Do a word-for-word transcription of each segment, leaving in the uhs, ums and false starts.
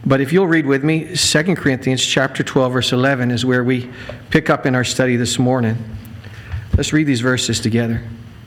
But if you'll read with me, Second Corinthians chapter twelve, verse eleven is where we pick up in our study this morning. Let's read these verses together.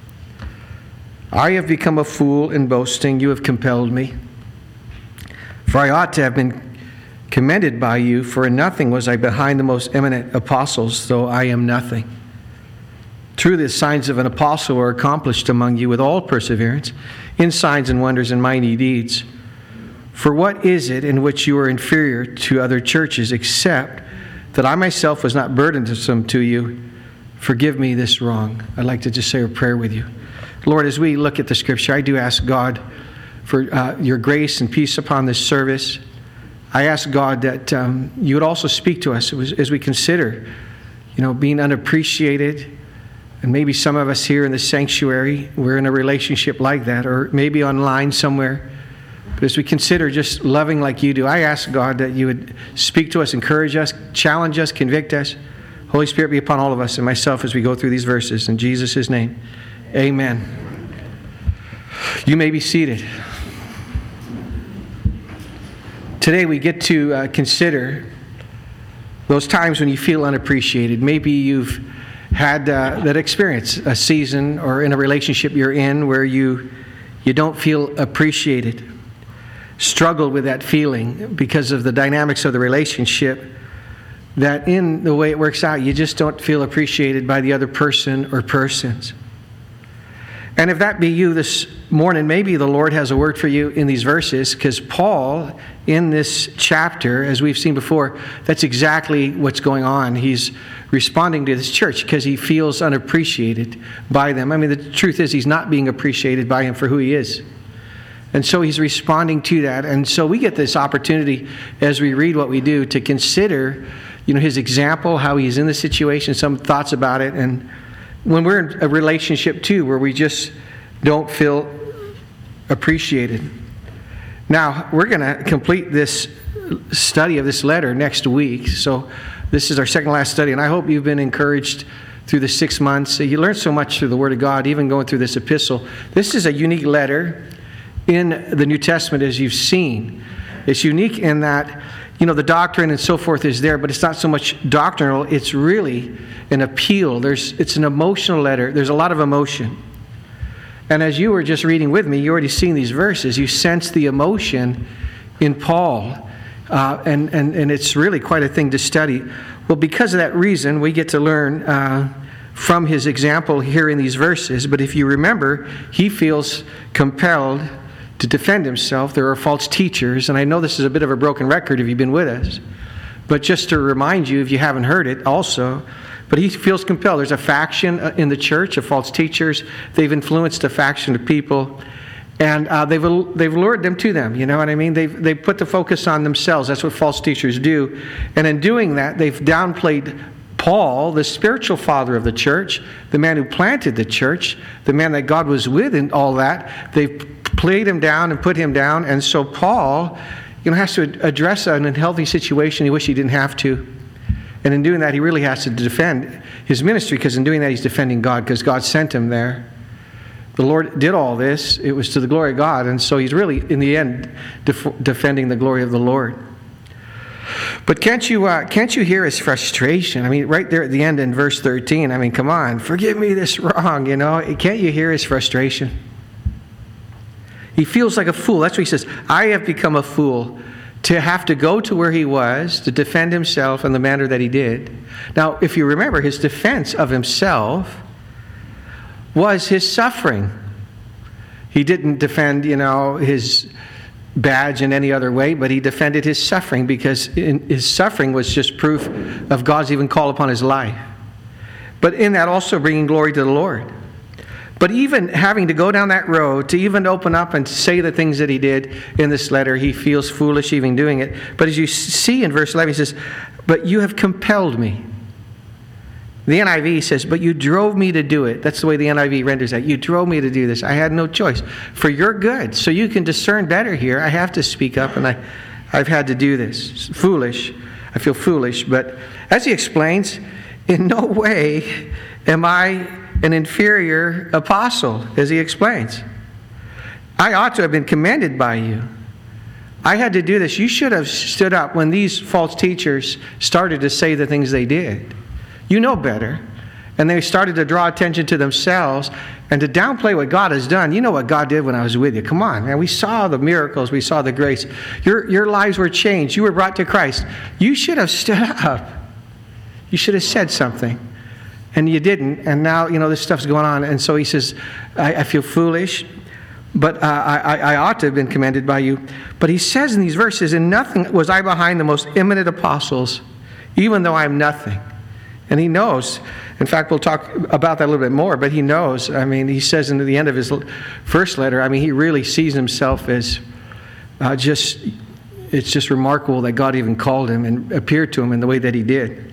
I have become a fool in boasting. You have compelled me. For I ought to have been commended by you, for in nothing was I behind the most eminent apostles, though I am nothing. Truly, the signs of an apostle were accomplished among you with all perseverance, in signs and wonders and mighty deeds. For what is it in which you are inferior to other churches, except that I myself was not burdensome to you? Forgive me this wrong. I'd like to just say a prayer with you. Lord, as we look at the Scripture, I do ask God for uh, your grace and peace upon this service. I ask God that um, you would also speak to us as, as we consider, you know, being unappreciated. And maybe some of us here in the sanctuary, we're in a relationship like that, or maybe online somewhere. But as we consider just loving like you do, I ask God that you would speak to us, encourage us, challenge us, convict us. Holy Spirit be upon all of us and myself as we go through these verses. In Jesus' name, amen. You may be seated. Today we get to uh, consider those times when you feel unappreciated. Maybe you've had uh, that experience, a season or in a relationship you're in where you you don't feel appreciated. Struggled with that feeling because of the dynamics of the relationship, that in the way it works out, you just don't feel appreciated by the other person or persons. And if that be you this morning, maybe the Lord has a word for you in these verses, because Paul, in this chapter, as we've seen before, that's exactly what's going on. He's responding to this church because he feels unappreciated by them. I mean, the truth is he's not being appreciated by him for who he is. And so he's responding to that. And so we get this opportunity as we read what we do to consider, you know, his example, how he's in the situation, some thoughts about it. And when we're in a relationship too, where we just don't feel appreciated. Now, we're going to complete this study of this letter next week. So this is our second last study. And I hope you've been encouraged through the six months. You learned so much through the Word of God, even going through this epistle. This is a unique letter in the New Testament, as you've seen. It's unique in that, you know, the doctrine and so forth is there, but it's not so much doctrinal. It's really an appeal. There's, it's an emotional letter. There's a lot of emotion. And as you were just reading with me, you already seen these verses. You sense the emotion in Paul. Uh, and, and, and it's really quite a thing to study. Well, because of that reason, we get to learn uh, from his example here in these verses. But if you remember, he feels compelled to defend himself. There are false teachers, and I know this is a bit of a broken record if you've been with us, but just to remind you, if you haven't heard it also, but he feels compelled. There's a faction in the church of false teachers. They've influenced a faction of people, and uh, they've they've lured them to them. You know what I mean? They've they put the focus on themselves. That's what false teachers do, and in doing that, they've downplayed Paul, the spiritual father of the church, the man who planted the church, the man that God was with in all that. They've played him down and put him down. And so Paul, you know, has to address an unhealthy situation he wished he didn't have to. And in doing that, he really has to defend his ministry, because in doing that, he's defending God, because God sent him there. The Lord did all this. It was to the glory of God. And so he's really, in the end, def- defending the glory of the Lord. But can't you uh, can't you hear his frustration? I mean, right there at the end in verse thirteen, I mean, come on, forgive me this wrong, you know. Can't you hear his frustration? He feels like a fool. That's what he says. I have become a fool to have to go to where he was to defend himself in the manner that he did. Now, if you remember, his defense of himself was his suffering. He didn't defend, you know, his badge in any other way, but he defended his suffering, because in, his suffering was just proof of God's even call upon his life. But in that also bringing glory to the Lord. But even having to go down that road, to even open up and say the things that he did in this letter, he feels foolish even doing it. But as you see in verse eleven, he says, but you have compelled me. The N I V says, but you drove me to do it. That's the way the N I V renders that. You drove me to do this. I had no choice. For your good. So you can discern better here. I have to speak up, and I, I've had to do this. It's foolish. I feel foolish. But as he explains, in no way am I an inferior apostle, as he explains. I ought to have been commended by you. I had to do this. You should have stood up when these false teachers started to say the things they did. You know better. And they started to draw attention to themselves and to downplay what God has done. You know what God did when I was with you. Come on, man. We saw the miracles. We saw the grace. Your, your lives were changed. You were brought to Christ. You should have stood up. You should have said something. And you didn't. And now, you know, this stuff's going on. And so he says, I, I feel foolish, but uh, I, I ought to have been commended by you. But he says in these verses, in nothing was I behind the most eminent apostles, even though I am nothing. And he knows. In fact, we'll talk about that a little bit more, but he knows. I mean, he says in the end of his first letter, I mean, he really sees himself as uh, just, it's just remarkable that God even called him and appeared to him in the way that he did.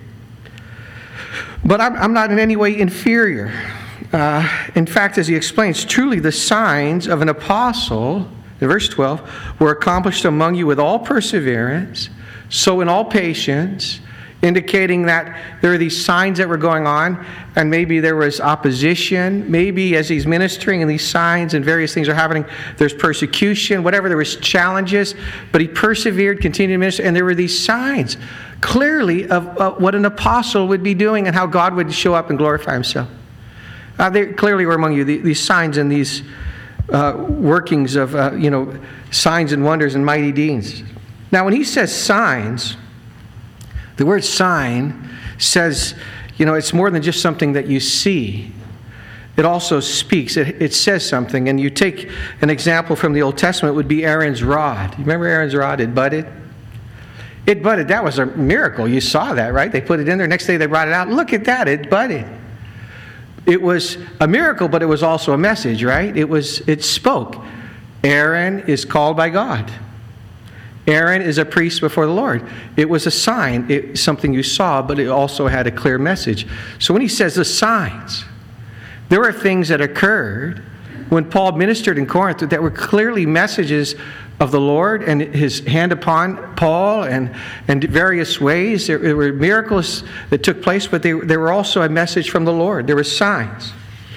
But I'm, I'm not in any way inferior. Uh, in fact, as he explains, truly the signs of an apostle, in verse twelve, were accomplished among you with all perseverance, so in all patience, indicating that there are these signs that were going on, and maybe there was opposition. Maybe as he's ministering and these signs and various things are happening, there's persecution, whatever, there was challenges, but he persevered, continued to minister, and there were these signs, clearly, of uh, what an apostle would be doing and how God would show up and glorify himself. Uh, they clearly were among you, the, these signs and these uh, workings of, uh, you know, signs and wonders and mighty deeds. Now, when he says signs, the word sign says, you know, it's more than just something that you see. It also speaks. It, it says something. And you take an example from the Old Testament, it would be Aaron's rod. You remember Aaron's rod? It budded. It budded. That was a miracle. You saw that, right? They put it in there. Next day they brought it out. Look at that. It budded. It was a miracle, but it was also a message, right? It was. It spoke. Aaron is called by God. Aaron is a priest before the Lord. It was a sign, it, something you saw, but it also had a clear message. So when he says the signs, there were things that occurred when Paul ministered in Corinth that were clearly messages of the Lord and his hand upon Paul and, and various ways. There, there were miracles that took place, but they, there were also a message from the Lord. There were signs.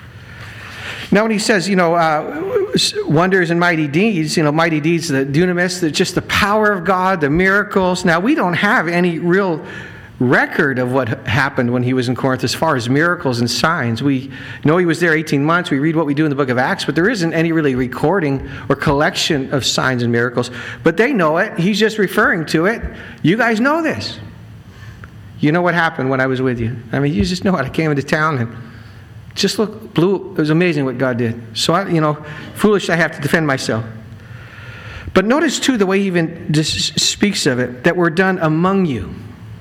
Now when he says, you know, uh, wonders and mighty deeds, you know, mighty deeds, the dunamis, the, just the power of God, the miracles. Now we don't have any real record of what happened when he was in Corinth as far as miracles and signs. We know he was there eighteen months. We read what we do in the book of Acts, but there isn't any really recording or collection of signs and miracles. But they know it. He's just referring to it. You guys know this. You know what happened when I was with you. I mean, you just know it. I came into town and just look, blew. It was amazing what God did. So, I, you know, foolish I have to defend myself. But notice, too, the way he even just speaks of it, that were done among you.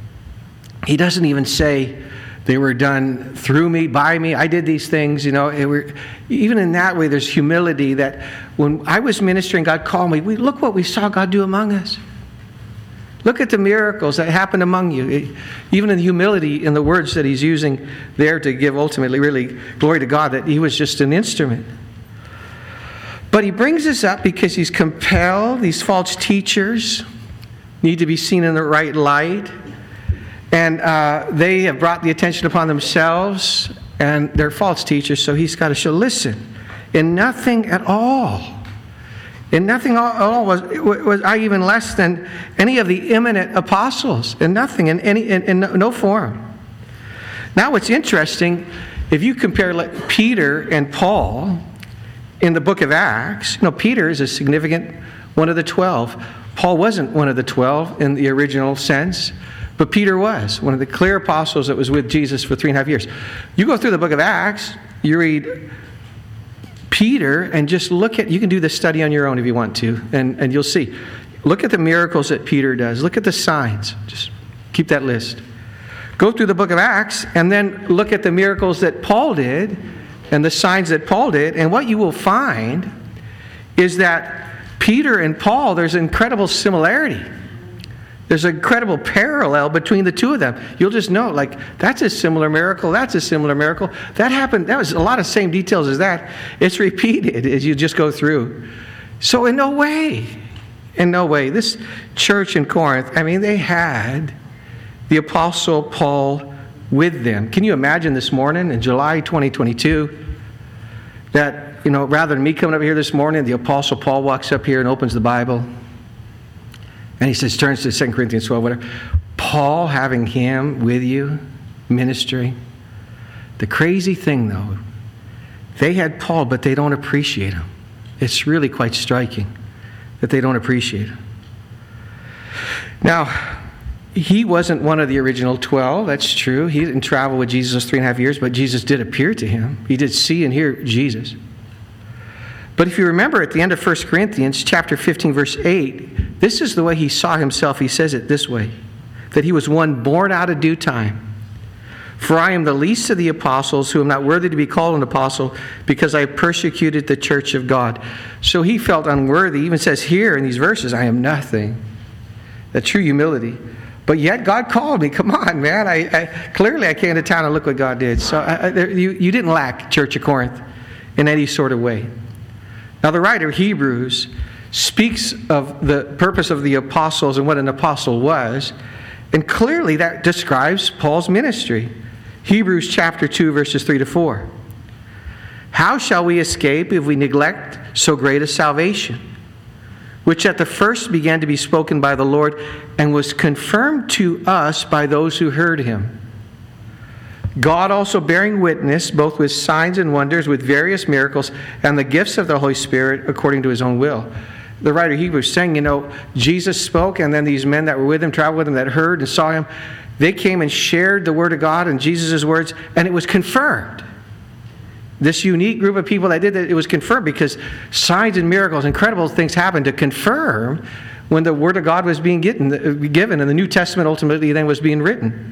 He doesn't even say they were done through me, by me. I did these things, you know. It were, even in that way, there's humility that when I was ministering, God called me. We, look what we saw God do among us. Look at the miracles that happened among you. It, even in the humility in the words that he's using there to give ultimately really glory to God, that he was just an instrument. But he brings this up because he's compelled. These false teachers need to be seen in the right light. And uh, they have brought the attention upon themselves, and they're false teachers, so he's got to show, listen, in nothing at all, in nothing at all was, was I even less than any of the eminent apostles, in nothing, in, any, in, in no form. Now what's interesting, if you compare like Peter and Paul in the book of Acts, you know, Peter is a significant one of the twelve. Paul wasn't one of the twelve in the original sense. But Peter was one of the clear apostles that was with Jesus for three and a half years. You go through the book of Acts, you read Peter, and just look at, you can do this study on your own if you want to, and, and you'll see. Look at the miracles that Peter does. Look at the signs. Just keep that list. Go through the book of Acts, and then look at the miracles that Paul did, and the signs that Paul did, and what you will find is that Peter and Paul, there's incredible similarity. There's an incredible parallel between the two of them. You'll just know, like, that's a similar miracle, that's a similar miracle. That happened, that was a lot of same details as that. It's repeated as you just go through. So in no way, in no way, this church in Corinth, I mean, they had the Apostle Paul with them. Can you imagine this morning in July twenty twenty-two that, you know, rather than me coming up here this morning, the Apostle Paul walks up here and opens the Bible? And he says, turns to Second Corinthians twelve, whatever. Paul having him with you, ministering. The crazy thing, though, they had Paul, but they don't appreciate him. It's really quite striking that they don't appreciate him. Now, he wasn't one of the original twelve, that's true. He didn't travel with Jesus three and a half years, but Jesus did appear to him. He did see and hear Jesus. But if you remember at the end of First Corinthians chapter fifteen, verse eight, this is the way he saw himself. He says it this way, that he was one born out of due time. For I am the least of the apostles, who am not worthy to be called an apostle, because I persecuted the church of God. So he felt unworthy. He even says here in these verses, I am nothing. That true humility. But yet God called me. Come on, man. I, I clearly I came to town and look what God did. So I, I, there, you, you didn't lack, Church of Corinth, in any sort of way. Now the writer of Hebrews speaks of the purpose of the apostles and what an apostle was. And clearly that describes Paul's ministry. Hebrews chapter two, verses three to four. How shall we escape if we neglect so great a salvation, which at the first began to be spoken by the Lord and was confirmed to us by those who heard him? God also bearing witness, both with signs and wonders, with various miracles, and the gifts of the Holy Spirit according to his own will. The writer of Hebrews is saying, you know, Jesus spoke, and then these men that were with him, traveled with him, that heard and saw him, they came and shared the word of God and Jesus' words, and it was confirmed. This unique group of people that did that, it was confirmed because signs and miracles, incredible things happened to confirm when the word of God was being given, given and the New Testament ultimately then was being written.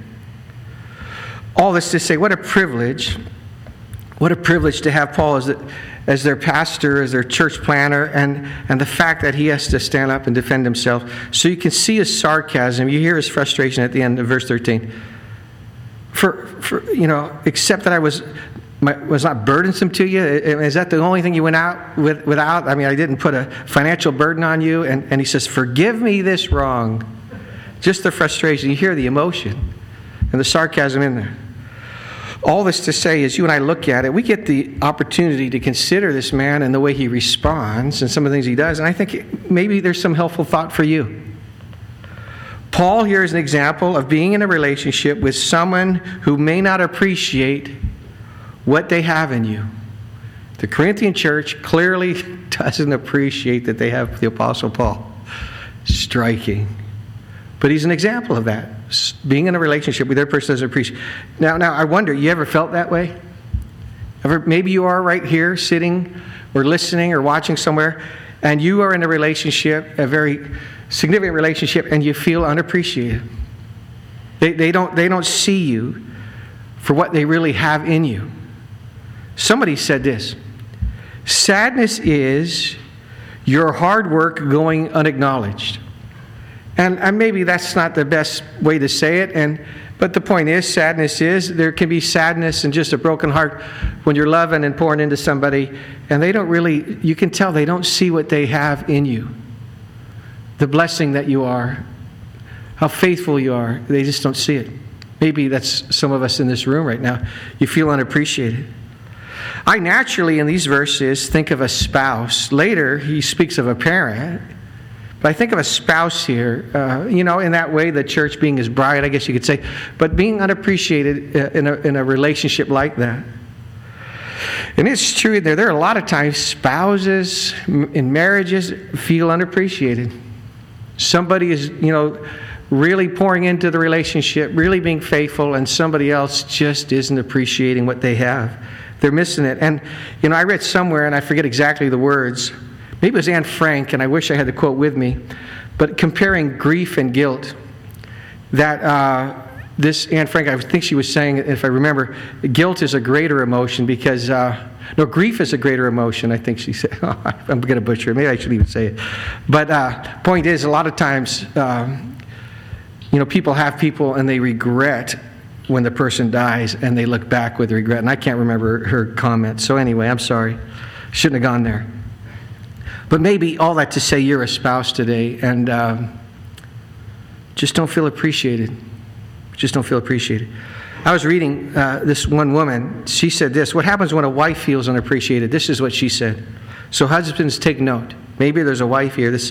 All this to say, what a privilege, what a privilege to have Paul as, the, as their pastor, as their church planner, and, and the fact that he has to stand up and defend himself. So you can see his sarcasm. You hear his frustration at the end of verse thirteen. For, for you know, except that I was my, was not burdensome to you. Is that the only thing you went out with, without? I mean, I didn't put a financial burden on you. And, and he says, forgive me this wrong. Just the frustration. You hear the emotion and the sarcasm in there. All this to say is, you and I look at it, we get the opportunity to consider this man and the way he responds and some of the things he does. And I think maybe there's some helpful thought for you. Paul here is an example of being in a relationship with someone who may not appreciate what they have in you. The Corinthian church clearly doesn't appreciate that they have the Apostle Paul. Striking. But he's an example of that. Being in a relationship with their person doesn't appreciate. Now, now I wonder, you ever felt that way? Ever, maybe you are right here sitting or listening or watching somewhere, and you are in a relationship, a very significant relationship, and you feel unappreciated. They, they, don't, they don't see you for what they really have in you. Somebody said this, sadness is your hard work going unacknowledged. And, and maybe that's not the best way to say it, and but the point is, sadness is, there can be sadness and just a broken heart when you're loving and pouring into somebody, and they don't really, you can tell they don't see what they have in you. The blessing that you are, how faithful you are, they just don't see it. Maybe that's some of us in this room right now. You feel unappreciated. I naturally, in these verses, think of a spouse. Later, he speaks of a parent. But I think of a spouse here, uh, you know, in that way, the church being his bride, I guess you could say, but being unappreciated in a, in a relationship like that. And it's true, there, there are a lot of times spouses in marriages feel unappreciated. Somebody is, you know, really pouring into the relationship, really being faithful, and somebody else just isn't appreciating what they have. They're missing it. And, you know, I read somewhere, and I forget exactly the words, maybe it was Anne Frank, and I wish I had the quote with me, but comparing grief and guilt, that uh, this Anne Frank, I think she was saying, if I remember, guilt is a greater emotion because, uh, no, grief is a greater emotion, I think she said. I'm going to butcher it. Maybe I shouldn't even say it. But uh, point is, a lot of times, um, you know, people have people and they regret when the person dies, and they look back with regret. And I can't remember her comment. So anyway, I'm sorry. Shouldn't have gone there. But maybe all that to say, you're a spouse today and um, just don't feel appreciated. Just don't feel appreciated. I was reading uh, this one woman. She said this, what happens when a wife feels unappreciated? This is what she said. So husbands, take note. Maybe there's a wife here. This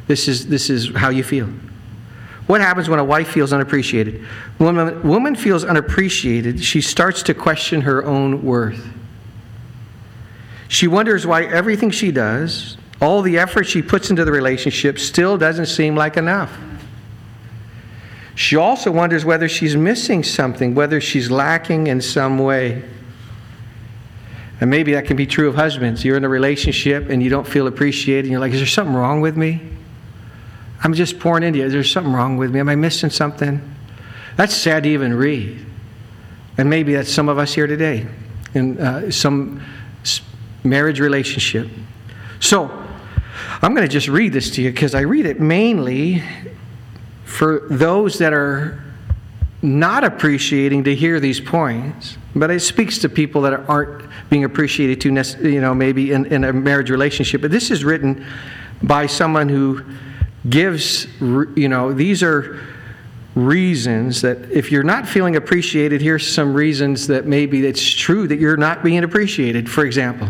This is, this is how you feel. What happens when a wife feels unappreciated? When a woman feels unappreciated, she starts to question her own worth. She wonders why everything she does, all the effort she puts into the relationship, still doesn't seem like enough. She also wonders whether she's missing something, whether she's lacking in some way. And maybe that can be true of husbands. You're in a relationship and you don't feel appreciated. And you're like, is there something wrong with me? I'm just pouring into you. Is there something wrong with me? Am I missing something? That's sad to even read. And maybe that's some of us here today in uh, some marriage relationship. So I'm going to just read this to you because I read it mainly for those that are not appreciating to hear these points, but it speaks to people that aren't being appreciated to, you know, maybe in, in a marriage relationship. But this is written by someone who gives, you know, these are reasons that if you're not feeling appreciated, here's some reasons that maybe it's true that you're not being appreciated. For example,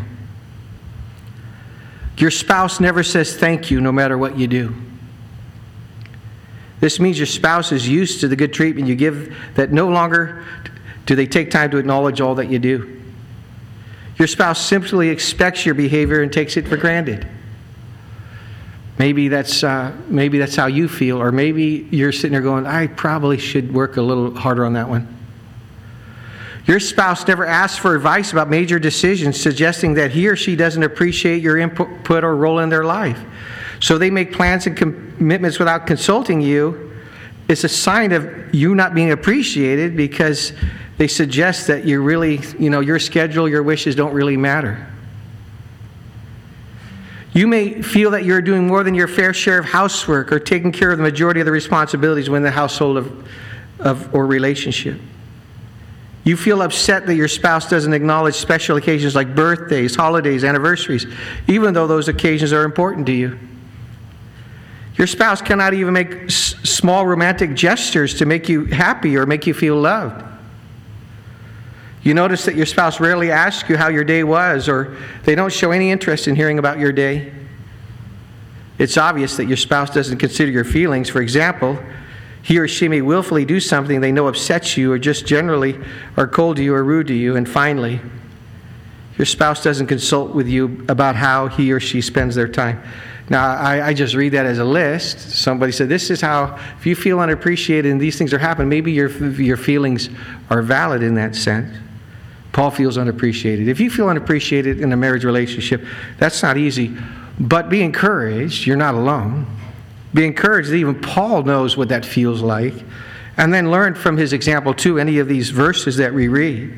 your spouse never says thank you no matter what you do. This means your spouse is used to the good treatment you give, that no longer do they take time to acknowledge all that you do. Your spouse simply expects your behavior and takes it for granted. Maybe that's uh, maybe that's how you feel, or maybe you're sitting there going, I probably should work a little harder on that one. Your spouse never asks for advice about major decisions, suggesting that he or she doesn't appreciate your input or role in their life. So they make plans and commitments without consulting you. It's a sign of you not being appreciated because they suggest that you really, you know, your schedule, your wishes don't really matter. You may feel that you're doing more than your fair share of housework or taking care of the majority of the responsibilities within the household of, of or relationship. You feel upset that your spouse doesn't acknowledge special occasions like birthdays, holidays, anniversaries, even though those occasions are important to you. Your spouse cannot even make s- small romantic gestures to make you happy or make you feel loved. You notice that your spouse rarely asks you how your day was, or they don't show any interest in hearing about your day. It's obvious that your spouse doesn't consider your feelings. For example, he or she may willfully do something they know upsets you, or just generally are cold to you or rude to you. And finally, your spouse doesn't consult with you about how he or she spends their time. Now, I, I just read that as a list. Somebody said, this is how, if you feel unappreciated and these things are happening, maybe your your feelings are valid in that sense. Paul feels unappreciated. If you feel unappreciated in a marriage relationship, that's not easy. But be encouraged. You're not alone. Be encouraged that even Paul knows what that feels like. And then learn from his example, too, any of these verses that we read.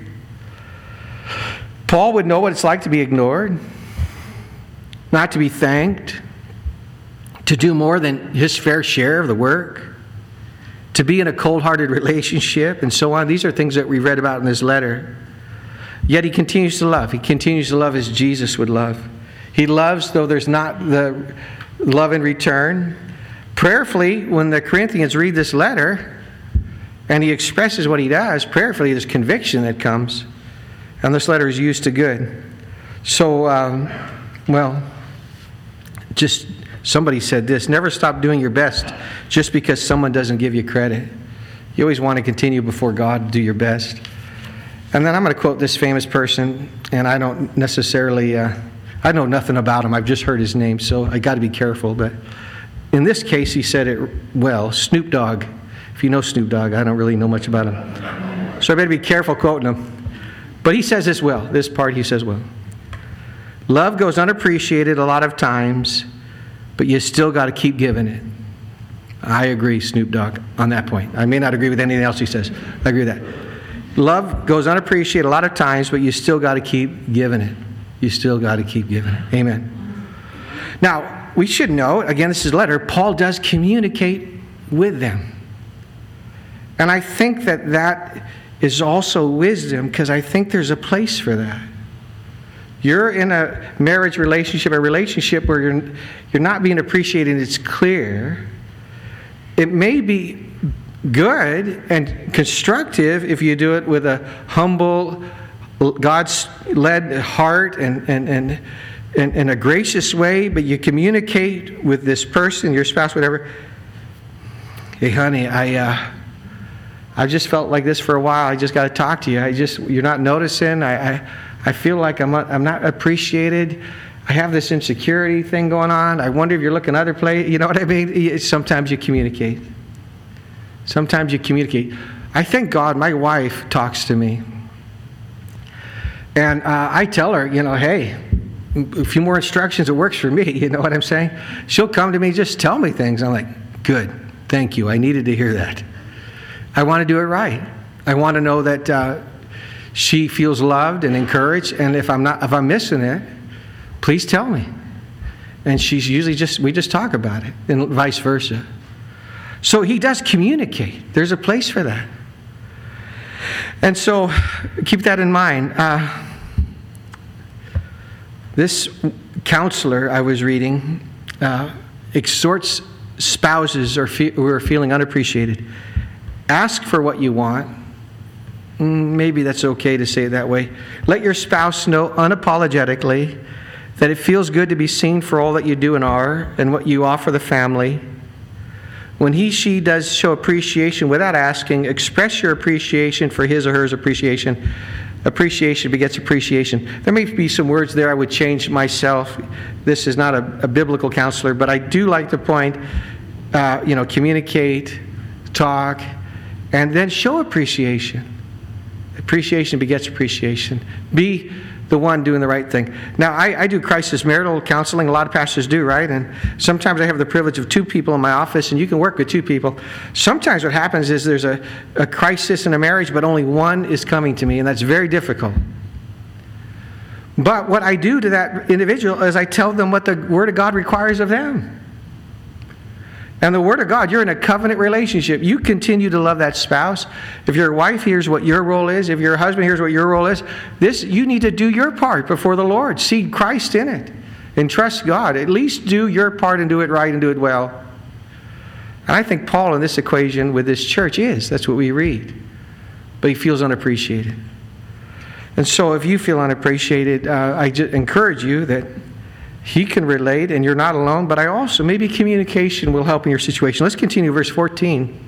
Paul would know what it's like to be ignored, not to be thanked, to do more than his fair share of the work, to be in a cold-hearted relationship, and so on. These are things that we read about in this letter. Yet he continues to love. He continues to love as Jesus would love. He loves, though there's not the love in return. Prayerfully, when the Corinthians read this letter, and he expresses what he does, prayerfully there's conviction that comes. And this letter is used to good. So, um, well, just somebody said this, never stop doing your best just because someone doesn't give you credit. You always want to continue before God to do your best. And then I'm going to quote this famous person, and I don't necessarily, uh, I know nothing about him. I've just heard his name, so I got to be careful. But in this case, he said it well. Snoop Dogg. If you know Snoop Dogg, I don't really know much about him. So I better be careful quoting him. But he says this well. This part he says well. Love goes unappreciated a lot of times, but you still got to keep giving it. I agree, Snoop Dogg, on that point. I may not agree with anything else he says. I agree with that. Love goes unappreciated a lot of times, but you still got to keep giving it. You still got to keep giving it. Amen. Now, we should know, again, this is a letter, Paul does communicate with them. And I think that that is also wisdom, because I think there's a place for that. You're in a marriage relationship, a relationship where you're, you're not being appreciated, and it's clear. It may be good and constructive if you do it with a humble, God's led heart and, and, and in, in a gracious way, but you communicate with this person, your spouse, whatever. Hey, honey, I uh, I just felt like this for a while. I just got to talk to you. I just you're not noticing. I I, I feel like I'm not, I'm not appreciated. I have this insecurity thing going on. I wonder if you're looking other place. You know what I mean? Sometimes you communicate. Sometimes you communicate. I thank God my wife talks to me. And uh, I tell her, you know, hey, a few more instructions, it works for me. You know what I'm saying? She'll come to me, just tell me things. I'm like, good, thank you. I needed to hear that. I want to do it right. I want to know that uh, she feels loved and encouraged. And if I'm not, if I'm missing it, please tell me. And she's usually just, we just talk about it, and vice versa. So he does communicate. There's a place for that. And so keep that in mind. Uh, this counselor I was reading uh, exhorts spouses or fe- who are feeling unappreciated. Ask for what you want. Maybe that's okay to say it that way. Let your spouse know unapologetically that it feels good to be seen for all that you do and are and what you offer the family. When he, she does show appreciation without asking, express your appreciation for his or her appreciation. Appreciation begets appreciation. There may be some words there I would change myself. This is not a, a biblical counselor, but I do like the point, uh, you know, communicate, talk, and then show appreciation. Appreciation begets appreciation. Be the one doing the right thing. Now, I, I do crisis marital counseling. A lot of pastors do, right? And sometimes I have the privilege of two people in my office, and you can work with two people. Sometimes what happens is there's a, a crisis in a marriage, but only one is coming to me, and that's very difficult. But what I do to that individual is I tell them what the Word of God requires of them. And the Word of God, you're in a covenant relationship. You continue to love that spouse. If you're a wife, here's what your role is. If you're a husband, here's what your role is. This, you need to do your part before the Lord. See Christ in it. And trust God. At least do your part and do it right and do it well. And I think Paul in this equation with this church is. That's what we read. But he feels unappreciated. And so if you feel unappreciated, uh, I just encourage you that he can relate, and you're not alone, but I also, maybe communication will help in your situation. Let's continue, verse fourteen.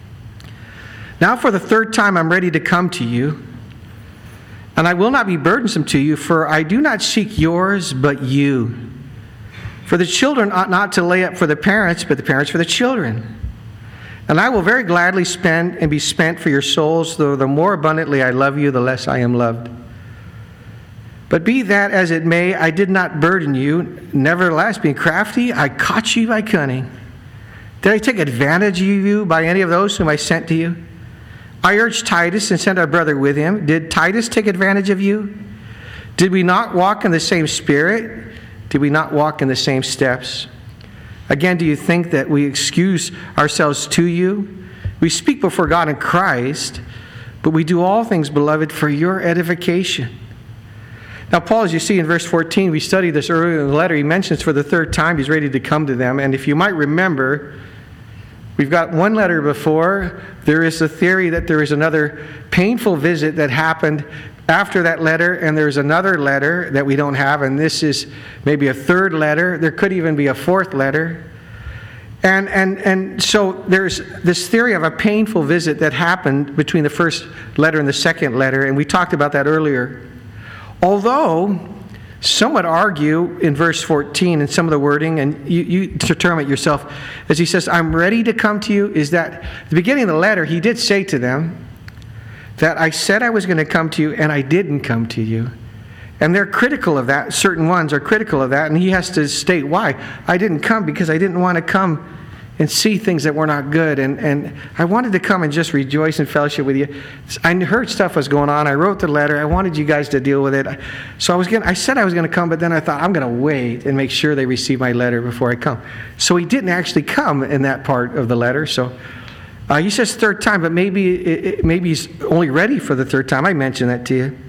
Now for the third time I'm ready to come to you, and I will not be burdensome to you, for I do not seek yours, but you. For the children ought not to lay up for the parents, but the parents for the children. And I will very gladly spend and be spent for your souls, though the more abundantly I love you, the less I am loved. But be that as it may, I did not burden you. Nevertheless, being crafty, I caught you by cunning. Did I take advantage of you by any of those whom I sent to you? I urged Titus and sent our brother with him. Did Titus take advantage of you? Did we not walk in the same spirit? Did we not walk in the same steps? Again, do you think that we excuse ourselves to you? We speak before God in Christ, but we do all things, beloved, for your edification. Now, Paul, as you see in verse fourteen, we studied this earlier in the letter. He mentions for the third time he's ready to come to them. And if you might remember, we've got one letter before. There is a theory that there is another painful visit that happened after that letter, and there's another letter that we don't have, and this is maybe a third letter. There could even be a fourth letter. And, and, and so there's this theory of a painful visit that happened between the first letter and the second letter, and we talked about that earlier. Although, some would argue in verse fourteen and some of the wording, and you, you determine it yourself, as he says, I'm ready to come to you, is that at the beginning of the letter, he did say to them that I said I was going to come to you and I didn't come to you. And they're critical of that. Certain ones are critical of that, and he has to state why. I didn't come because I didn't want to come and see things that were not good. And, and I wanted to come and just rejoice and fellowship with you. I heard stuff was going on. I wrote the letter. I wanted you guys to deal with it. So I was gonna, I said I was going to come, but then I thought, I'm going to wait and make sure they receive my letter before I come. So he didn't actually come in that part of the letter. So uh, he says third time, but maybe, it, it, maybe he's only ready for the third time. I mentioned that to you.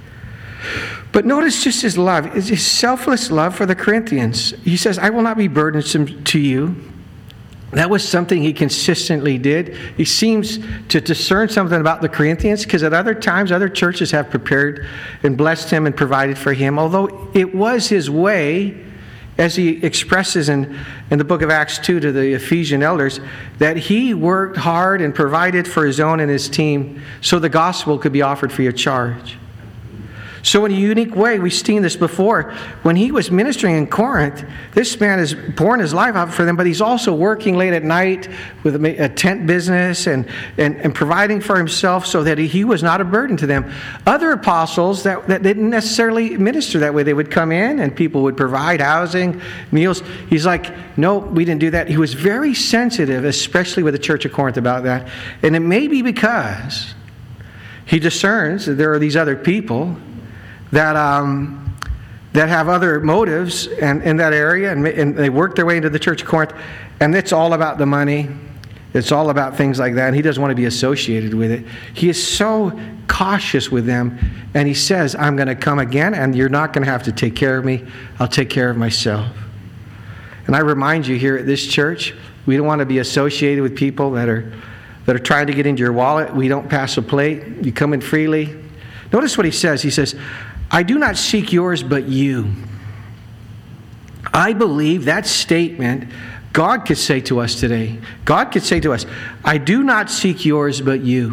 But notice just his love, his selfless love for the Corinthians. He says, I will not be burdensome to you. That was something he consistently did. He seems to discern something about the Corinthians, because at other times, other churches have prepared and blessed him and provided for him. Although it was his way, as he expresses in, in the book of Acts two to the Ephesian elders, that he worked hard and provided for his own and his team so the gospel could be offered free of charge. So in a unique way, we've seen this before. When he was ministering in Corinth, this man is pouring his life out for them, but he's also working late at night with a tent business and, and, and providing for himself so that he was not a burden to them. Other apostles that, that didn't necessarily minister that way. They would come in and people would provide housing, meals. He's like, no, we didn't do that. He was very sensitive, especially with the church of Corinth, about that. And it may be because he discerns that there are these other people that um, that have other motives and, in that area, and, and they work their way into the church of Corinth, and it's all about the money. It's all about things like that, and he doesn't want to be associated with it. He is so cautious with them, and he says, I'm going to come again, and you're not going to have to take care of me. I'll take care of myself. And I remind you here at this church, we don't want to be associated with people that are that are trying to get into your wallet. We don't pass a plate. You come in freely. Notice what he says. He says, I do not seek yours, but you. I believe that statement God could say to us today. God could say to us, I do not seek yours, but you.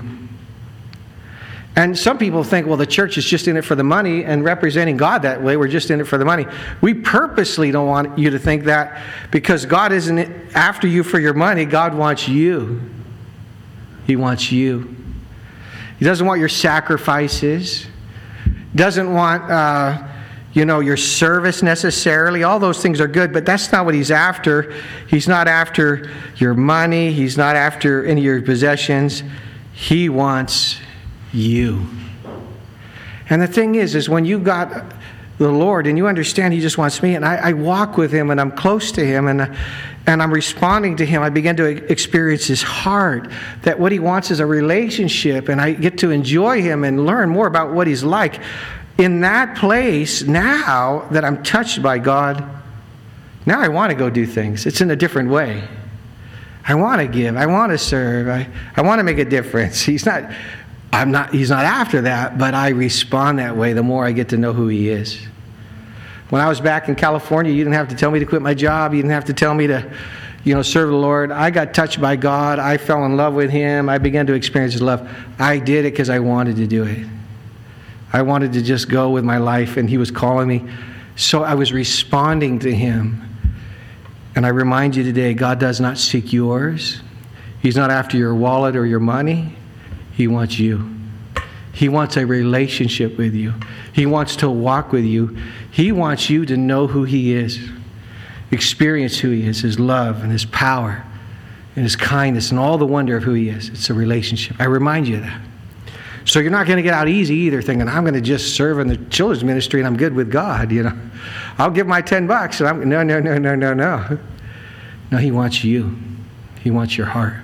And some people think, well, the church is just in it for the money, and representing God that way, we're just in it for the money. We purposely don't want you to think that, because God isn't after you for your money. God wants you. He wants you. He doesn't want your sacrifices. Doesn't want, uh, you know, your service necessarily. All those things are good, but that's not what he's after. He's not after your money. He's not after any of your possessions. He wants you. And the thing is, is when you got the Lord and you understand He just wants me, and I, I walk with Him and I'm close to Him and and I'm responding to Him, I begin to experience His heart, that what He wants is a relationship, and I get to enjoy Him and learn more about what He's like. In that place, now that I'm touched by God, now I want to go do things. It's in a different way. I want to give. I want to serve. I, I want to make a difference. He's not... I'm not, he's not after that, but I respond that way the more I get to know who He is. When I was back in California, you didn't have to tell me to quit my job. You didn't have to tell me to, you know, serve the Lord. I got touched by God. I fell in love with Him. I began to experience His love. I did it because I wanted to do it. I wanted to just go with my life, and He was calling me. So I was responding to Him. And I remind you today, God does not seek yours. He's not after your wallet or your money. He wants you. He wants a relationship with you. He wants to walk with you. He wants you to know who He is. Experience who He is, His love and His power and His kindness and all the wonder of who He is. It's a relationship. I remind you of that. So you're not going to get out easy either thinking, I'm going to just serve in the children's ministry and I'm good with God. You know, I'll give my ten bucks. And I'm, no, no, no, no, no, no. No, He wants you. He wants your heart.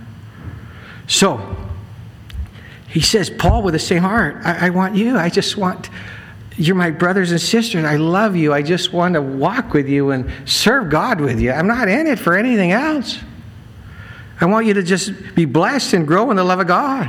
So, he says, Paul, with the same heart, I, I want you. I just want, you're my brothers and sisters. I love you. I just want to walk with you and serve God with you. I'm not in it for anything else. I want you to just be blessed and grow in the love of God.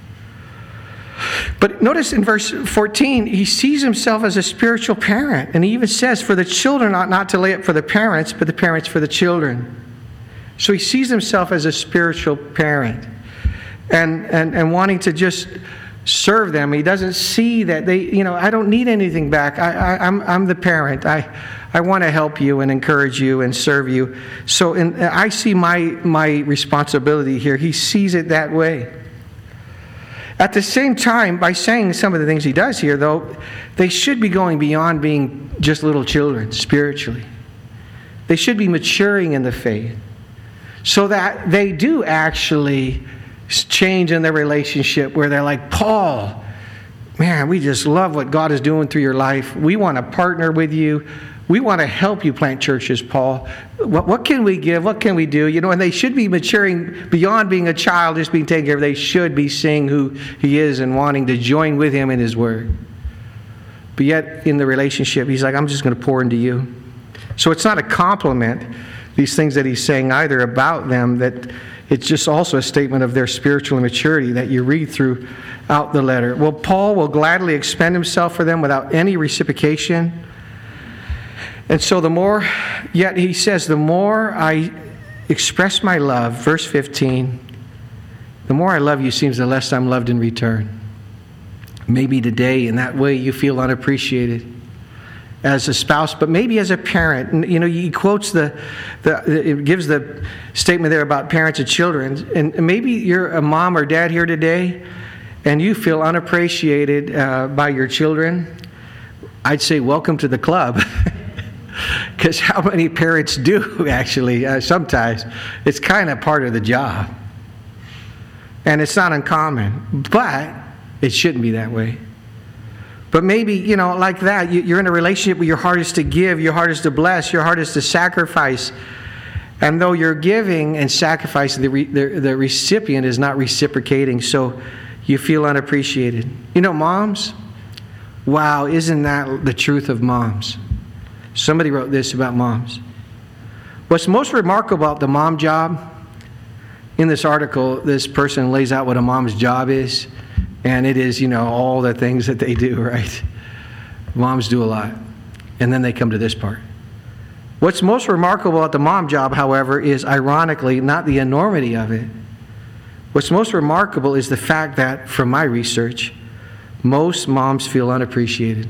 But notice in verse fourteen, he sees himself as a spiritual parent. And he even says, for the children ought not to lay up for the parents, but the parents for the children. So he sees himself as a spiritual parent. And, and and wanting to just serve them. He doesn't see that they, you know, I don't need anything back. I, I, I'm I'm the parent. I I want to help you and encourage you and serve you. So in, I see my my responsibility here. He sees it that way. At the same time, by saying some of the things he does here, though, they should be going beyond being just little children spiritually. They should be maturing in the faith so that they do actually change in their relationship where they're like, Paul, man, we just love what God is doing through your life. We want to partner with you. We want to help you plant churches, Paul. What, what can we give? What can we do? You know, and they should be maturing beyond being a child, just being taken care of. They should be seeing who He is and wanting to join with Him in His Word. But yet, in the relationship, He's like, I'm just going to pour into you. So it's not a compliment these things that he's saying either about them, that it's just also a statement of their spiritual immaturity that you read throughout the letter. Well, Paul will gladly expend himself for them without any reciprocation. And so the more, yet he says, the more I express my love, verse fifteen, the more I love you seems the less I'm loved in return. Maybe today in that way you feel unappreciated as a spouse, but maybe as a parent. And, you know, he quotes the, the, it gives the statement there about parents and children. And maybe you're a mom or dad here today, and you feel unappreciated uh, by your children. I'd say welcome to the club. Because how many parents do, actually, uh, sometimes. It's kind of part of the job. And it's not uncommon. But it shouldn't be that way. But maybe, you know, like that, you're in a relationship where your heart is to give, your heart is to bless, your heart is to sacrifice. And though you're giving and sacrificing, the, re, the, the recipient is not reciprocating, so you feel unappreciated. You know, moms, wow, isn't that the truth of moms? Somebody wrote this about moms. What's most remarkable about the mom job, in this article, this person lays out what a mom's job is. And it is, you know, all the things that they do, right? Moms do a lot. And then they come to this part. What's most remarkable about the mom job, however, is ironically not the enormity of it. What's most remarkable is the fact that, from my research, most moms feel unappreciated.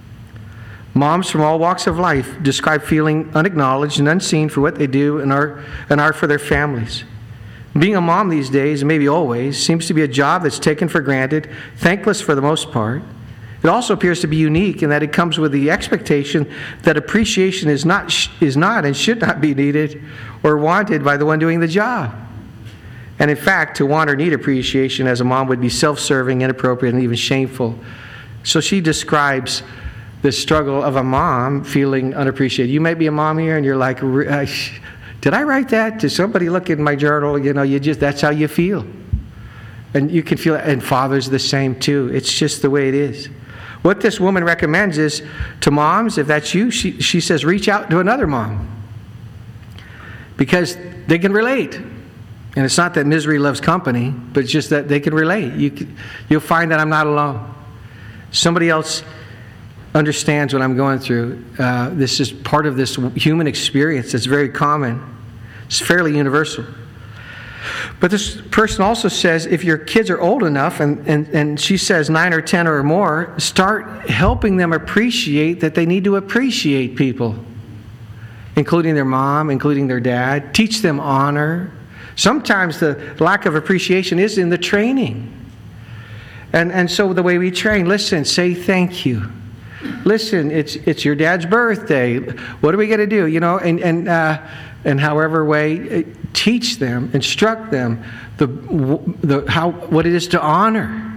Moms from all walks of life describe feeling unacknowledged and unseen for what they do and are, and are for their families. Being a mom these days, maybe always, seems to be a job that's taken for granted, thankless for the most part. It also appears to be unique in that it comes with the expectation that appreciation is not is not and should not be needed or wanted by the one doing the job. And in fact, to want or need appreciation as a mom would be self-serving, inappropriate, and even shameful. So she describes the struggle of a mom feeling unappreciated. You may be a mom here and you're like, did I write that? Did somebody look in my journal? You know, you just, that's how you feel. And you can feel it. And fathers the same too. It's just the way it is. What this woman recommends is to moms, if that's you, she, she says, reach out to another mom. Because they can relate. And it's not that misery loves company, but it's just that they can relate. You can, you'll find that I'm not alone. Somebody else understands what I'm going through. Uh, this is part of this human experience that's very common. It's fairly universal. But this person also says if your kids are old enough, and, and, and she says nine or ten or more, start helping them appreciate that they need to appreciate people, including their mom, including their dad. Teach them honor. Sometimes the lack of appreciation is in the training. And, and so the way we train, listen, say thank you. Listen, it's it's your dad's birthday. What are we going to do? You know, and and uh, and however way, teach them, instruct them the the how what it is to honor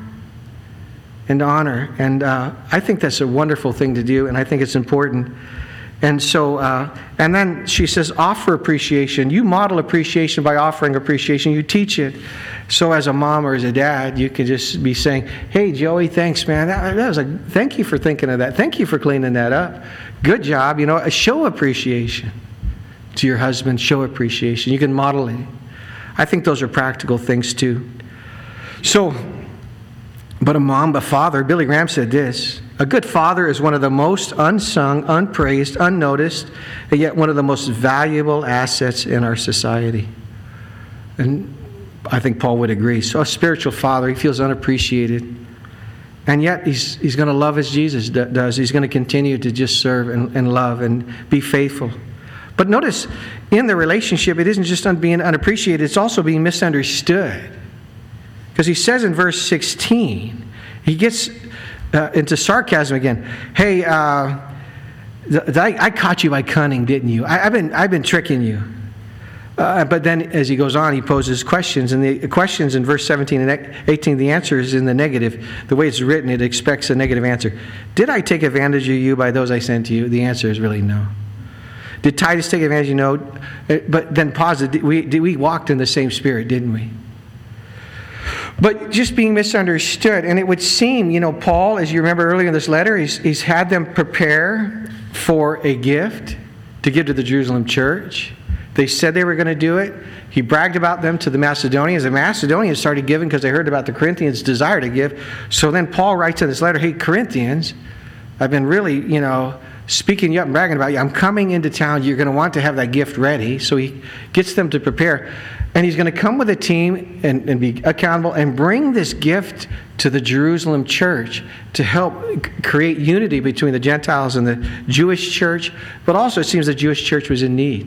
and honor. And uh, I think that's a wonderful thing to do, and I think it's important. And so, uh, and then she says, offer appreciation. You model appreciation by offering appreciation. You teach it. So as a mom or as a dad, you can just be saying, hey, Joey, thanks, man. That, that was a, thank you for thinking of that. Thank you for cleaning that up. Good job. You know, show appreciation to your husband. Show appreciation. You can model it. I think those are practical things too. So, but a mom, a father, Billy Graham said this, a good father is one of the most unsung, unpraised, unnoticed, and yet one of the most valuable assets in our society. And I think Paul would agree. So a spiritual father, he feels unappreciated. And yet he's he's going to love as Jesus does. He's going to continue to just serve and, and love and be faithful. But notice, in the relationship, it isn't just being unappreciated, it's also being misunderstood. Because he says in verse sixteen, he gets uh, into sarcasm again. Hey, uh, th- I, I caught you by cunning, didn't you? I, I've been I've been tricking you. Uh, but then as he goes on, he poses questions. And the questions in verse seventeen and eighteen, the answer is in the negative. The way it's written, it expects a negative answer. Did I take advantage of you by those I sent to you? The answer is really no. Did Titus take advantage of you? No. But then pause it. We, we walked in the same spirit, didn't we? But just being misunderstood. And it would seem, you know, Paul, as you remember earlier in this letter, he's, he's had them prepare for a gift to give to the Jerusalem church. They said they were going to do it. He bragged about them to the Macedonians. The Macedonians started giving because they heard about the Corinthians' desire to give. So then Paul writes in this letter, hey, Corinthians, I've been really, you know, speaking you up and bragging about you. I'm coming into town. You're going to want to have that gift ready. So he gets them to prepare. And he's going to come with a team and, and be accountable and bring this gift to the Jerusalem church to help create unity between the Gentiles and the Jewish church. But also it seems the Jewish church was in need.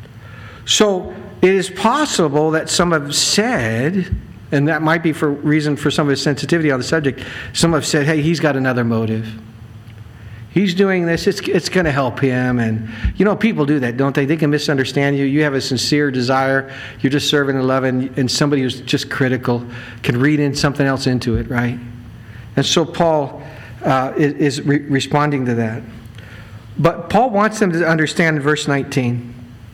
So it is possible that some have said, and that might be for reason for some of his sensitivity on the subject, some have said, hey, he's got another motive. He's doing this, it's it's going to help him. And, you know, people do that, don't they? They can misunderstand you. You have a sincere desire. You're just serving and loving, and somebody who's just critical can read in something else into it, right? And so Paul uh, is, is re- responding to that. But Paul wants them to understand in verse nineteen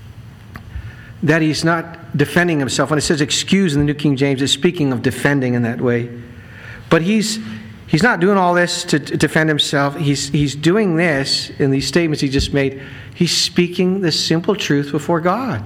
that he's not defending himself. When it says excuse in the New King James, it's speaking of defending in that way. But he's He's not doing all this to defend himself. He's, he's doing this in these statements he just made. He's speaking the simple truth before God.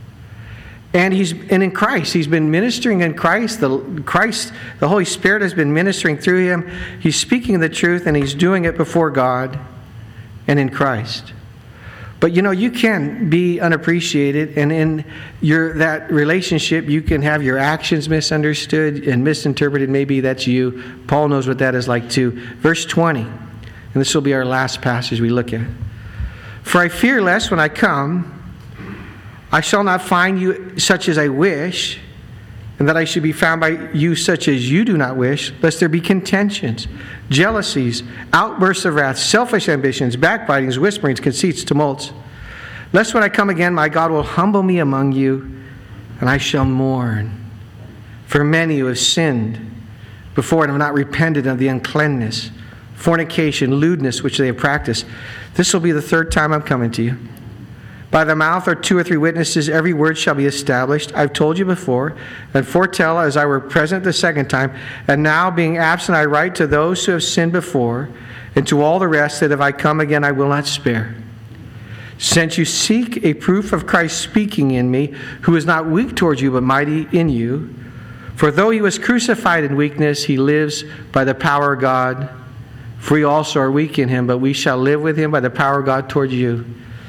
And he's and in Christ. He's been ministering in Christ. The Christ, the Holy Spirit has been ministering through him. He's speaking the truth, and he's doing it before God and in Christ. But you know, you can be unappreciated, and in your that relationship, you can have your actions misunderstood and misinterpreted. Maybe that's you. Paul knows what that is like too. Verse twenty, and this will be our last passage we look at. For I fear lest when I come, I shall not find you such as I wish, and that I should be found by you such as you do not wish, lest there be contentions, jealousies, outbursts of wrath, selfish ambitions, backbitings, whisperings, conceits, tumults. Lest when I come again, my God will humble me among you, and I shall mourn. For many who have sinned before and have not repented of the uncleanness, fornication, lewdness which they have practiced. This will be the third time I'm coming to you. By the mouth of two or three witnesses, every word shall be established. I've told you before, and foretell as I were present the second time. And now, being absent, I write to those who have sinned before, and to all the rest, that if I come again, I will not spare. Since you seek a proof of Christ speaking in me, who is not weak towards you, but mighty in you. For though he was crucified in weakness, he lives by the power of God. For we also are weak in him, but we shall live with him by the power of God toward you.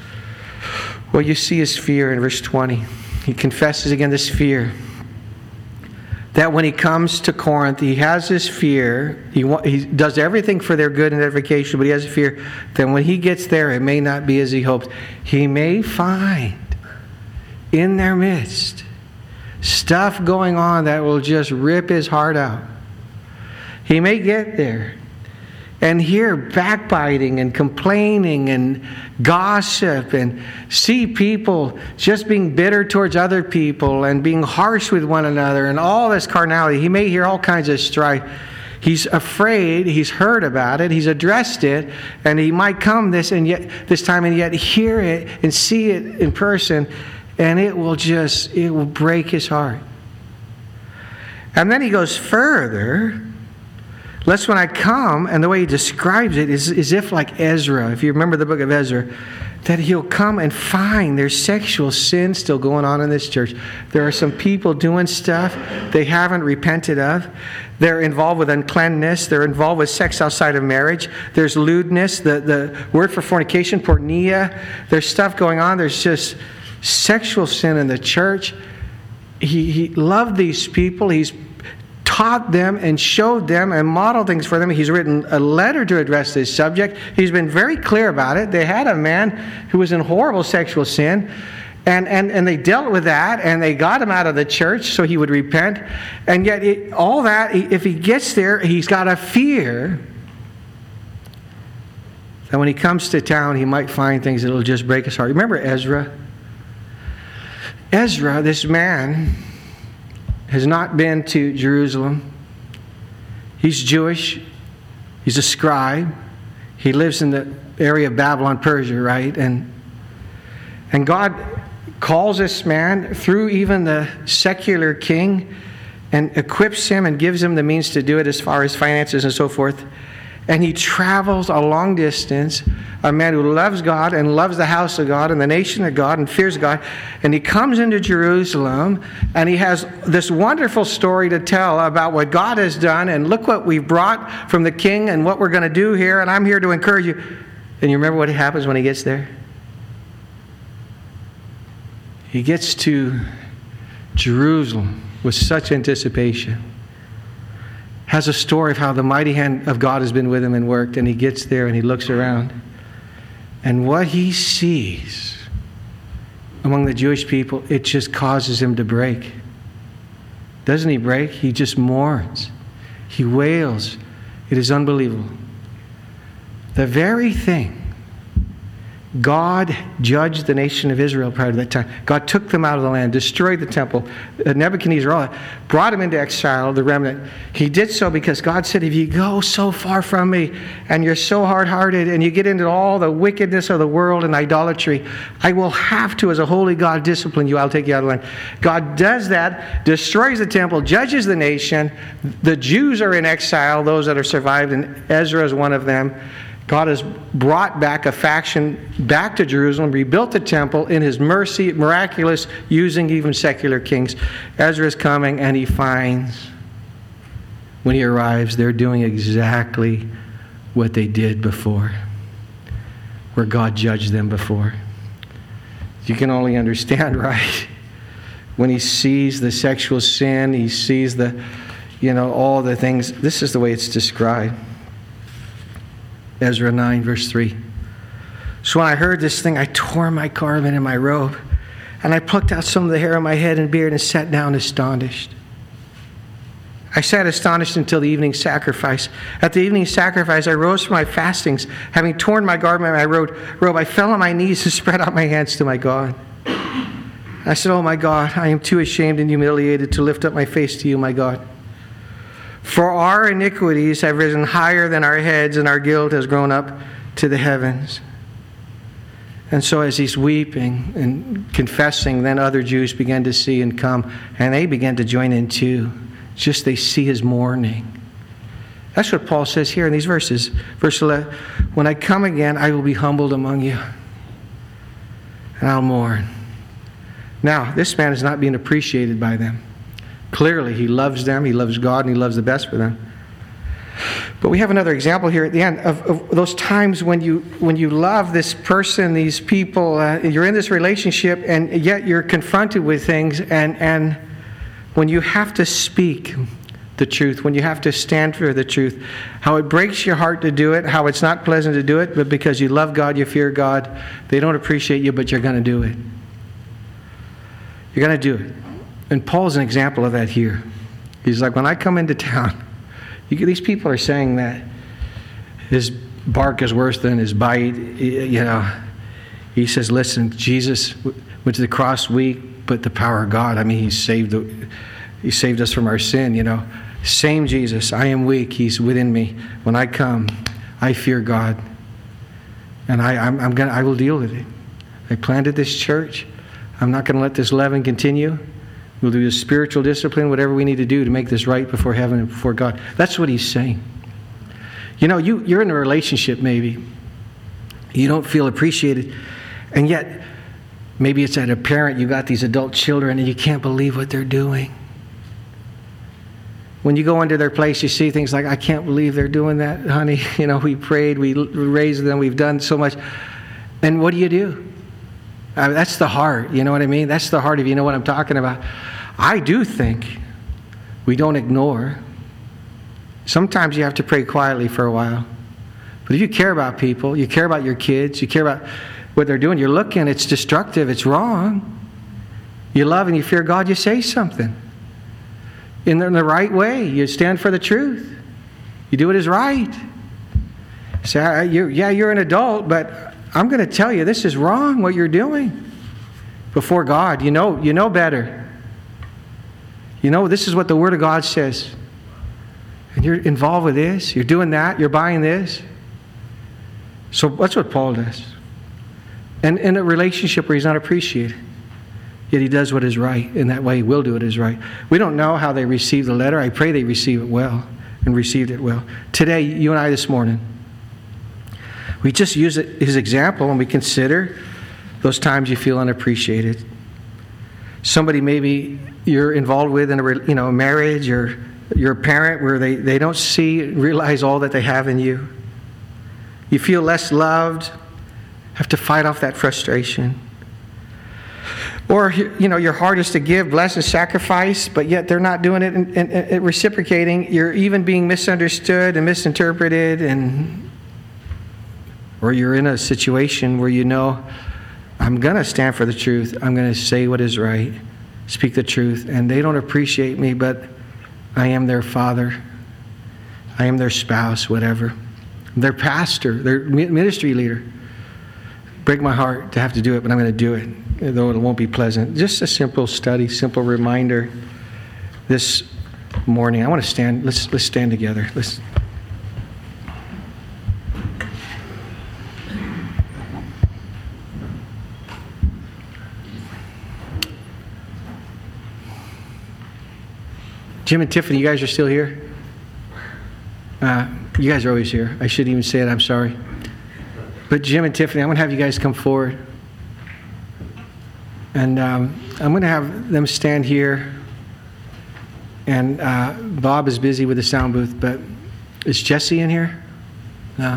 Well, you see his fear in verse twenty. He confesses again this fear. That when he comes to Corinth, he has this fear. He, he does everything for their good and edification, but he has a fear that when he gets there, it may not be as he hopes. He may find in their midst stuff going on that will just rip his heart out. He may get there and hear backbiting and complaining and gossip and see people just being bitter towards other people and being harsh with one another and all this carnality. He may hear all kinds of strife. He's afraid, he's heard about it, he's addressed it, and he might come this and yet this time and yet hear it and see it in person, and it will just, it will break his heart. And then he goes further. Lest when I come, and the way he describes it is as if like Ezra, if you remember the book of Ezra, that he'll come and find there's sexual sin still going on in this church. There are some people doing stuff they haven't repented of. They're involved with uncleanness. They're involved with sex outside of marriage. There's lewdness, the, the word for fornication, porneia. There's stuff going on. There's just sexual sin in the church. He, he loved these people. He's taught them and showed them and modeled things for them. He's written a letter to address this subject. He's been very clear about it. They had a man who was in horrible sexual sin, and, and, and they dealt with that, and they got him out of the church so he would repent. And yet it, all that, if he gets there, he's got a fear that when he comes to town, he might find things that will just break his heart. Remember Ezra? Ezra, this man, has not been to Jerusalem. He's Jewish. He's a scribe. He lives in the area of Babylon, Persia, right? And, and God calls this man through even the secular king and equips him and gives him the means to do it as far as finances and so forth. And he travels a long distance, a man who loves God and loves the house of God and the nation of God and fears God. And he comes into Jerusalem, and he has this wonderful story to tell about what God has done. And look what we've brought from the king and what we're going to do here. And I'm here to encourage you. And you remember what happens when he gets there? He gets to Jerusalem with such anticipation. Has a story of how the mighty hand of God has been with him and worked. And he gets there and he looks around. And what he sees among the Jewish people, it just causes him to break. Doesn't he break? He just mourns. He wails. It is unbelievable. The very thing God judged the nation of Israel prior to that time. God took them out of the land, destroyed the temple. Nebuchadnezzar brought them into exile, the remnant. He did so because God said, if you go so far from me and you're so hard-hearted and you get into all the wickedness of the world and idolatry, I will have to, as a holy God, discipline you. I'll take you out of the land. God does that, destroys the temple, judges the nation. The Jews are in exile, those that are survived, and Ezra is one of them. God has brought back a faction back to Jerusalem, rebuilt the temple in his mercy, miraculous, using even secular kings. Ezra is coming, and he finds, when he arrives, they're doing exactly what they did before, where God judged them before. You can only understand, right? When he sees the sexual sin, he sees the, you know, all the things. This is the way it's described. Ezra nine, verse three. So when I heard this thing, I tore my garment and my robe, and I plucked out some of the hair on my head and beard and sat down astonished. I sat astonished until the evening sacrifice. At the evening sacrifice, I rose from my fastings. Having torn my garment and my robe, I fell on my knees and spread out my hands to my God. I said, oh my God, I am too ashamed and humiliated to lift up my face to you, my God. For our iniquities have risen higher than our heads, and our guilt has grown up to the heavens. And so as he's weeping and confessing, then other Jews began to see and come, and they began to join in too. Just they see his mourning. That's what Paul says here in these verses. Verse eleven, when I come again, I will be humbled among you, and I'll mourn. Now, this man is not being appreciated by them. Clearly, he loves them, he loves God, and he loves the best for them. But we have another example here at the end of, of those times when you when you love this person, these people, uh, you're in this relationship, and yet you're confronted with things, and, and when you have to speak the truth, when you have to stand for the truth, how it breaks your heart to do it, how it's not pleasant to do it, but because you love God, you fear God, they don't appreciate you, but you're going to do it. You're going to do it. And Paul's an example of that here. He's like, when I come into town, you, these people are saying that his bark is worse than his bite. You know, he says, listen, Jesus went to the cross weak, but the power of God. I mean, he saved the, he saved us from our sin. You know, same Jesus. I am weak. He's within me. When I come, I fear God, and I, I'm, I'm gonna. I will deal with it. I planted this church. I'm not going to let this leaven continue. We'll do the spiritual discipline, whatever we need to do to make this right before heaven and before God. That's what he's saying. You know, you, you're in a relationship maybe. You don't feel appreciated. And yet, maybe it's at a parent, you got these adult children, and you can't believe what they're doing. When you go into their place, you see things like, I can't believe they're doing that, honey. You know, we prayed, we raised them, we've done so much. And what do you do? I mean, that's the heart, you know what I mean? That's the heart of you know what I'm talking about. I do think we don't ignore. Sometimes you have to pray quietly for a while. But if you care about people, you care about your kids, you care about what they're doing, you're looking, it's destructive, it's wrong. You love and you fear God, you say something. In the, in the right way, you stand for the truth. You do what is right. Say, you're, yeah, you're an adult, but I'm going to tell you, this is wrong what you're doing before God. You know, you know better. You know, this is what the Word of God says. And you're involved with this. You're doing that. You're buying this. So that's what Paul does. And in a relationship where he's not appreciated, yet he does what is right. In that way, he will do what is right. We don't know how they receive the letter. I pray they receive it well. and received it well. Today, you and I this morning, we just use it, his example, and we consider those times you feel unappreciated. Somebody maybe you're involved with in a you know a marriage, or you're a parent where they, they don't see, realize all that they have in you. You feel less loved, have to fight off that frustration. Or, you know, your heart is to give, bless, and sacrifice, but yet they're not doing it and, and, and reciprocating. You're even being misunderstood and misinterpreted, and or you're in a situation where you know, I'm going to stand for the truth. I'm going to say what is right, speak the truth, and they don't appreciate me, but I am their father. I am their spouse, whatever. Their pastor, their ministry leader. Break my heart to have to do it, but I'm going to do it, though it won't be pleasant. Just a simple study, simple reminder this morning. I want to stand, let's let's stand together. Let's Jim and Tiffany, you guys are still here? Uh, you guys are always here. I shouldn't even say it, I'm sorry. But Jim and Tiffany, I'm going to have you guys come forward. And um, I'm going to have them stand here. And uh, Bob is busy with the sound booth, but is Jesse in here? No.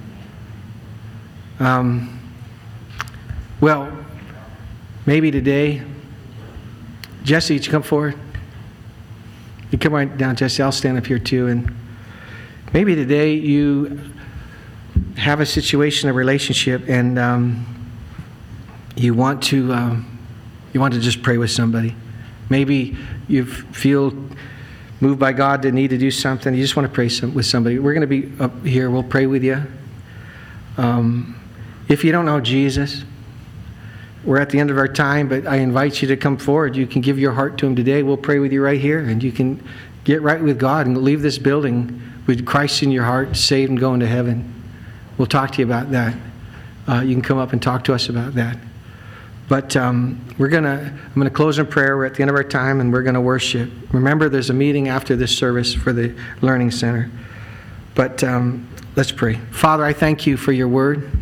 Um, well, maybe today. Jesse, would you come forward? You come right down, Jesse. I'll stand up here too. And maybe today you have a situation, a relationship, and um, you want to um, you want to just pray with somebody. Maybe you feel moved by God to need to do something. You just want to pray some, with somebody. We're going to be up here. We'll pray with you. Um, if you don't know Jesus, we're at the end of our time, but I invite you to come forward. You can give your heart to Him today. We'll pray with you right here, and you can get right with God and leave this building with Christ in your heart, saved and going to heaven. We'll talk to you about that. Uh, you can come up and talk to us about that. But um, we're gonna. I'm gonna close in prayer. We're at the end of our time, and we're gonna worship. Remember, there's a meeting after this service for the Learning Center. But um, let's pray. Father, I thank you for your word.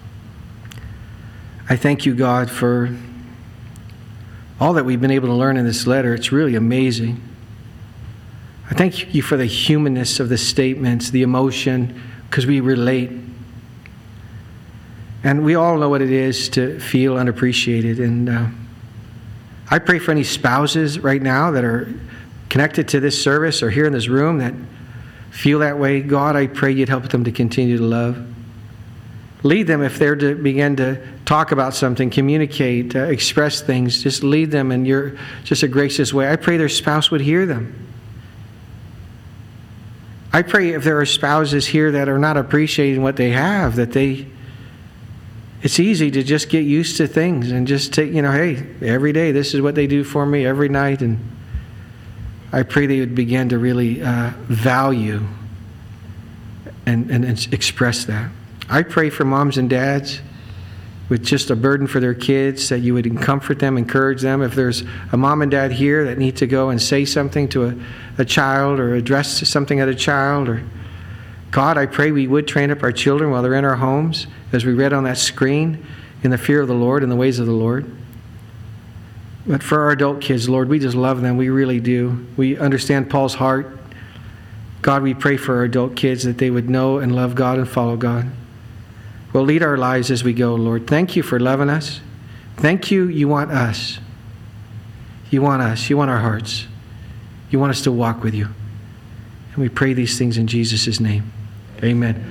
I thank you, God, for all that we've been able to learn in this letter. It's really amazing. I thank you for the humanness of the statements, the emotion, because we relate. And we all know what it is to feel unappreciated. And uh, I pray for any spouses right now that are connected to this service or here in this room that feel that way. God, I pray you'd help them to continue to love. Lead them if they're to begin to talk about something, communicate, uh, express things. Just lead them in your just a gracious way. I pray their spouse would hear them. I pray if there are spouses here that are not appreciating what they have, that they, it's easy to just get used to things and just take, you know, hey, every day this is what they do for me every night. And I pray they would begin to really uh, value and, and, and express that. I pray for moms and dads with just a burden for their kids, that you would comfort them, encourage them. If there's a mom and dad here that need to go and say something to a, a child or address something at a child, or God, I pray we would train up our children while they're in our homes, as we read on that screen, in the fear of the Lord and the ways of the Lord. But for our adult kids, Lord, we just love them. We really do. We understand Paul's heart. God, we pray for our adult kids that they would know and love God and follow God. Well, lead our lives as we go, Lord. Thank you for loving us. Thank you, you want us. You want us. You want our hearts. You want us to walk with you. And we pray these things in Jesus' name. Amen.